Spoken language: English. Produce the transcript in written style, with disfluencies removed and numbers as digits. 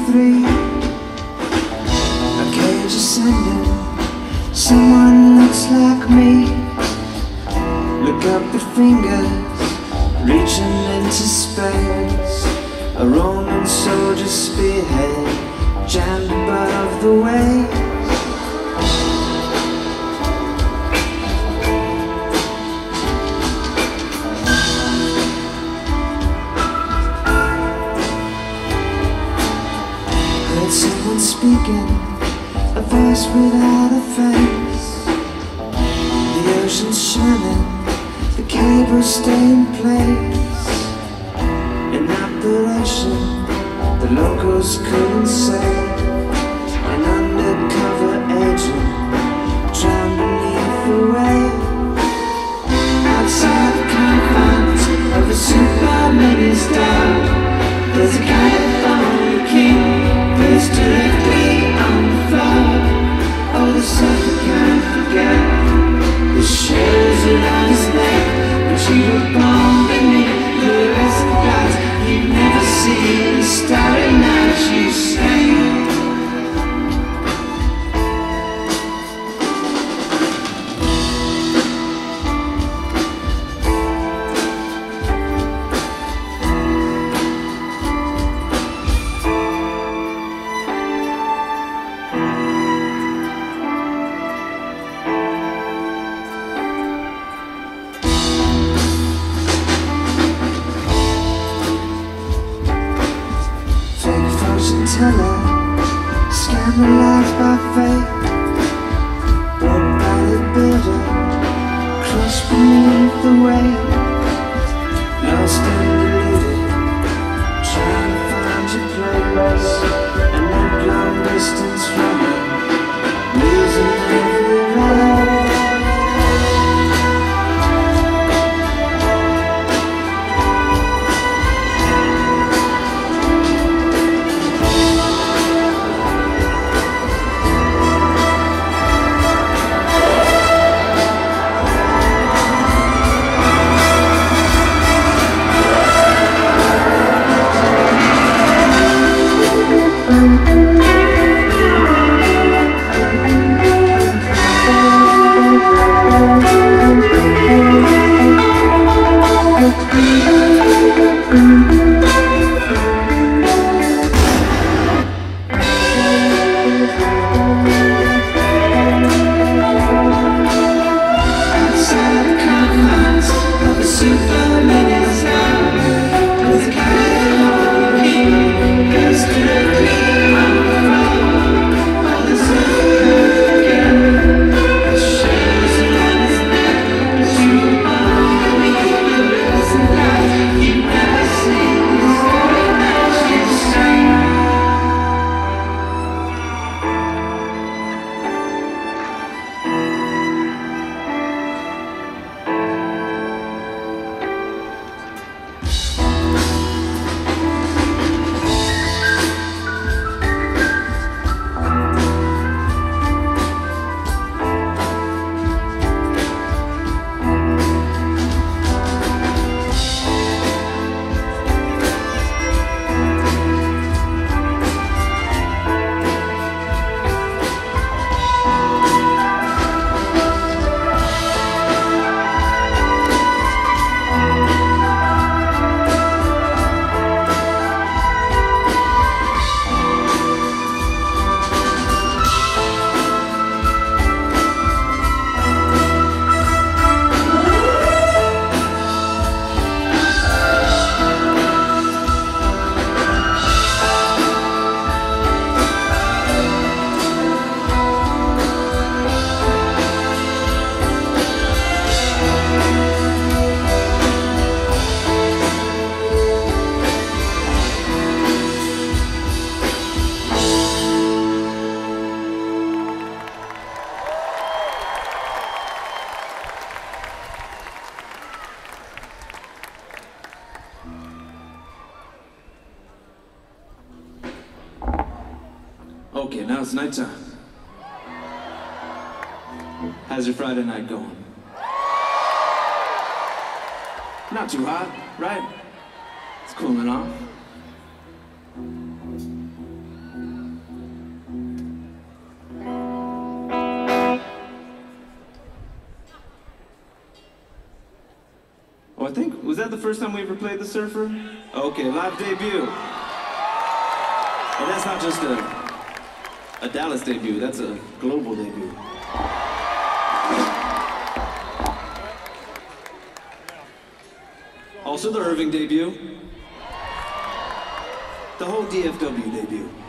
three. A cage ascending, someone looks like me. Look up the fingers, reaching into space. A Roman soldier spearhead jammed above the waves. Heard someone speaking, a voice without a face. The ocean's shining, the cables stay in place. In operation, the locals couldn't say. An undercover agent drowned beneath the wave. Outside the confines of the Superman's down, there's a California king placed directly on the floor. Oh, the sucker can't forget the shadows around his neck. But you were born beneath the rest clouds. You've never seen the starry night, you say. Teller, scandalized by fate, broke by the builder, crushed beneath the weight, lost and deluded, trying to find your place, and that long distance from it, losing every road. Okay, now it's nighttime. How's your Friday night going? Not too hot, right? It's cooling off. Well, I think, was that the first time we ever played The Surfer? Okay, live debut. And that's not just a Dallas debut, that's a global debut. Also the Irving debut. The whole DFW debut.